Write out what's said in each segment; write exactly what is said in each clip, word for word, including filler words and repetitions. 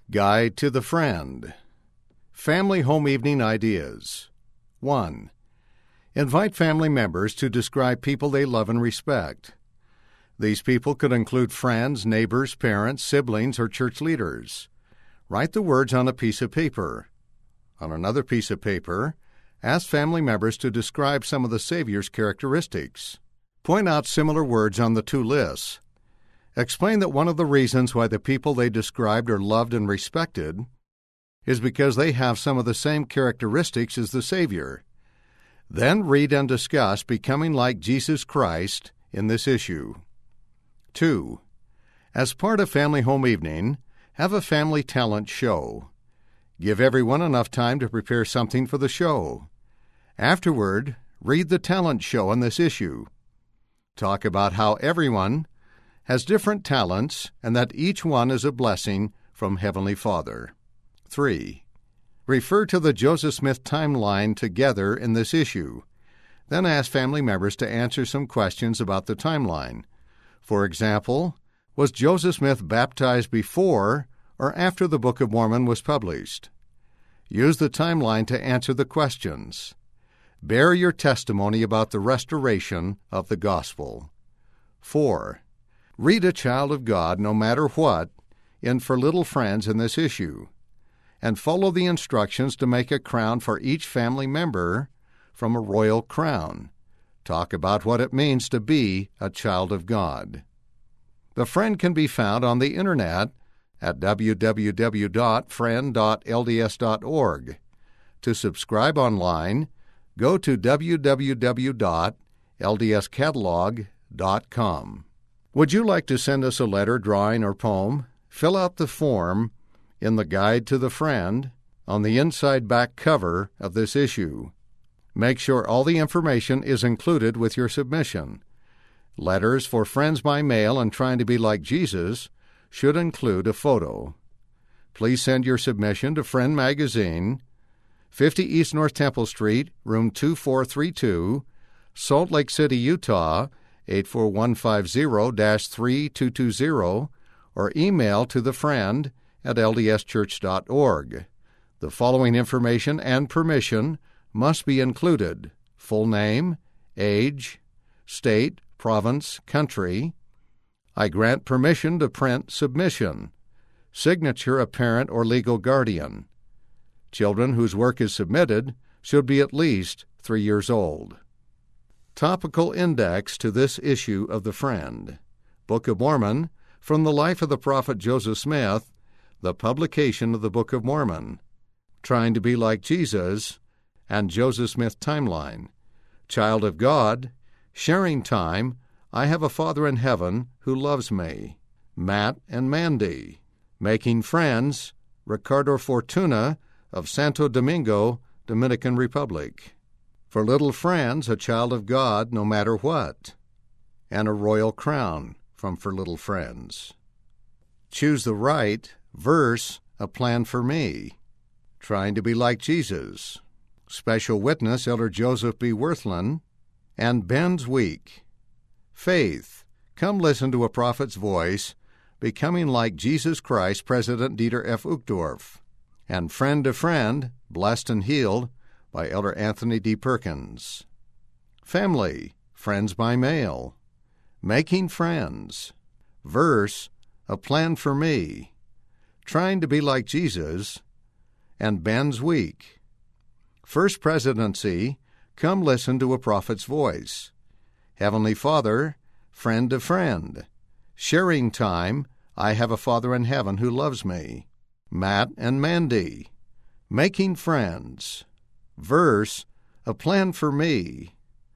Guide to the Friend. Family Home Evening Ideas. one. Invite family members to describe people they love and respect. These people could include friends, neighbors, parents, siblings, or church leaders. Write the words on a piece of paper. On another piece of paper, ask family members to describe some of the Savior's characteristics. Point out similar words on the two lists. Explain that one of the reasons why the people they described are loved and respected is because they have some of the same characteristics as the Savior. Then read and discuss becoming like Jesus Christ in this issue. two. As part of Family Home Evening, have a family talent show. Give everyone enough time to prepare something for the show. Afterward, read the talent show on this issue. Talk about how everyone has different talents and that each one is a blessing from Heavenly Father. three. Refer to the Joseph Smith timeline together in this issue. Then ask family members to answer some questions about the timeline. For example, was Joseph Smith baptized before or after the Book of Mormon was published? Use the timeline to answer the questions. Bear your testimony about the restoration of the gospel. four. Read A Child of God, No Matter What, in For Little Friends in this issue, and follow the instructions to make a crown for each family member from a royal crown. Talk about what it means to be a child of God. The Friend can be found on the Internet at w w w dot friend dot l d s dot org. To subscribe online, go to w w w dot l d s catalog dot com. Would you like to send us a letter, drawing, or poem? Fill out the form in the Guide to the Friend on the inside back cover of this issue. Make sure all the information is included with your submission. Letters for friends by mail and trying to be like Jesus should include a photo. Please send your submission to Friend Magazine, fifty East North Temple Street, room two four three two, Salt Lake City, Utah, eight four one five zero dash three two two zero, or email to the friend at l d s church dot org. The following information and permission must be included: full name, age, state, province, country. I grant permission to print submission. Signature of parent or legal guardian. Children whose work is submitted should be at least three years old. Topical index to this issue of The Friend. Book of Mormon, From the Life of the Prophet Joseph Smith, the publication of the Book of Mormon, Trying to be Like Jesus, and Joseph Smith Timeline. Child of God, Sharing Time, I Have a Father in Heaven Who Loves Me, Matt and Mandy. Making Friends, Ricardo Fortuna of Santo Domingo, Dominican Republic. For Little Friends, A Child of God, No Matter What, and a Royal Crown from For Little Friends. Choose the Right, Verse, A Plan for Me, Trying to be Like Jesus, Special Witness, Elder Joseph B. Wirthlin, and Ben's Week. Faith, Come Listen to a Prophet's Voice, Becoming Like Jesus Christ, President Dieter F. Uchtdorf, and Friend to Friend, Blessed and Healed, by Elder Anthony D. Perkins. Family, Friends by Mail, Making Friends, Verse, A Plan for Me, Trying to be Like Jesus, and Ben's Week. First Presidency, Come Listen to a Prophet's Voice, Heavenly Father, Friend to Friend, Sharing Time, I Have a Father in Heaven Who Loves Me, Matt and Mandy, Making Friends, Verse, A Plan for Me,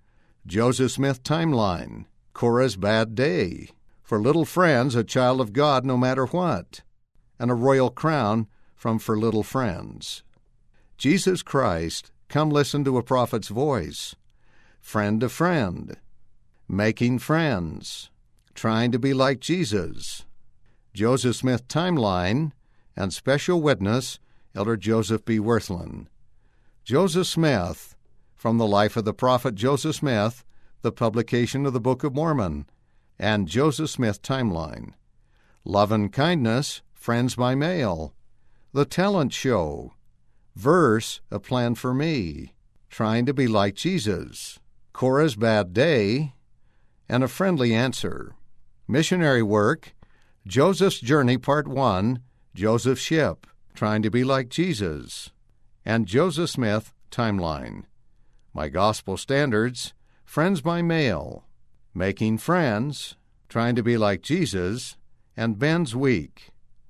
Joseph Smith Timeline, Korah's Bad Day, For Little Friends, A Child of God No Matter What, and a Royal Crown from For Little Friends. Jesus Christ, Come Listen to a Prophet's Voice, Friend to Friend, Making Friends, Trying to be Like Jesus, Joseph Smith Timeline, and Special Witness, Elder Joseph B. Wirthlin. Joseph Smith, From the Life of the Prophet Joseph Smith, the publication of the Book of Mormon, and Joseph Smith Timeline. Love and Kindness, Friends by Mail, The Talent Show. Verse, A Plan for Me. Trying to be like Jesus. Cora's Bad Day, and A Friendly Answer. Missionary Work. Joseph's Journey, Part one, Joseph's Ship, Trying to be like Jesus. And Joseph Smith, Timeline. My Gospel Standards. Friends by Mail. Making Friends, Trying to be like Jesus, and Ben's Week.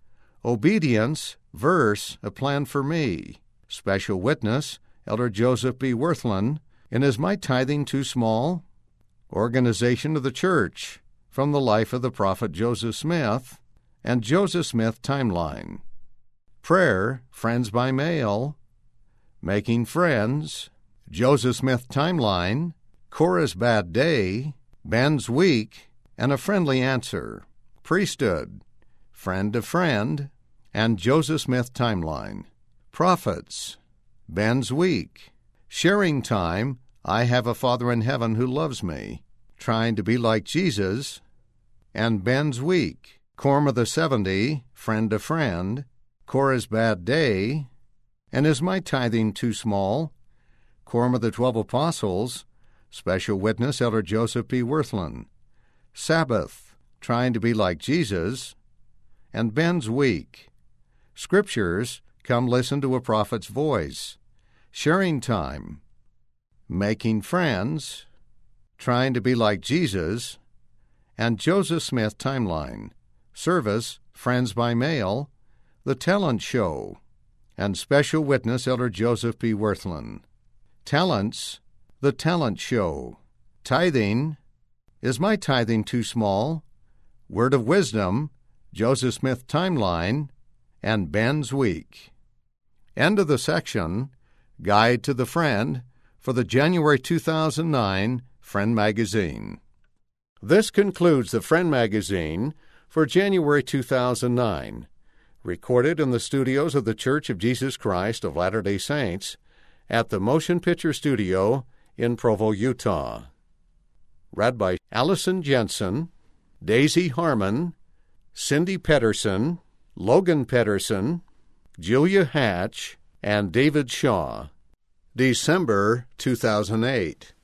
Obedience, Verse, A Plan for Me. Special Witness, Elder Joseph B. Wirthlin, in Is My Tithing Too Small? Organization of the Church, from the life of the prophet Joseph Smith, and Joseph Smith Timeline. Prayer, Friends by Mail. Making Friends, Joseph Smith Timeline, Cora's Bad Day, Ben's Week, and A Friendly Answer. Priesthood, Friend to Friend, and Joseph Smith Timeline. Prophets, Ben's Week. Sharing Time, I Have a Father in Heaven Who Loves Me, Trying to be like Jesus, and Ben's Week. Quorum of the Seventy, Friend to Friend, Cora's Bad Day, and Is My Tithing Too Small? Quorum of the Twelve Apostles, Special Witness Elder Joseph B. Wirthlin. Sabbath, Trying to be like Jesus, and Ben's Week. Scriptures, Come Listen to a Prophet's Voice. Sharing Time, Making Friends, Trying to be like Jesus, and Joseph Smith Timeline. Service, Friends by Mail, The Talent Show, and Special Witness Elder Joseph B. Wirthlin. Talents, The Talent Show. Tithing, Is My Tithing Too Small? Word of Wisdom, Joseph Smith Timeline, and Ben's Week. End of the section, Guide to the Friend, for the January two thousand nine Friend Magazine. This concludes the Friend Magazine for January two thousand nine, recorded in the studios of the Church of Jesus Christ of Latter-day Saints at the Motion Picture Studio in Provo, Utah. Read by Allison Jensen, Daisy Harmon, Cindy Pedersen, Logan Pedersen, Julia Hatch, and David Shaw. December two thousand eight.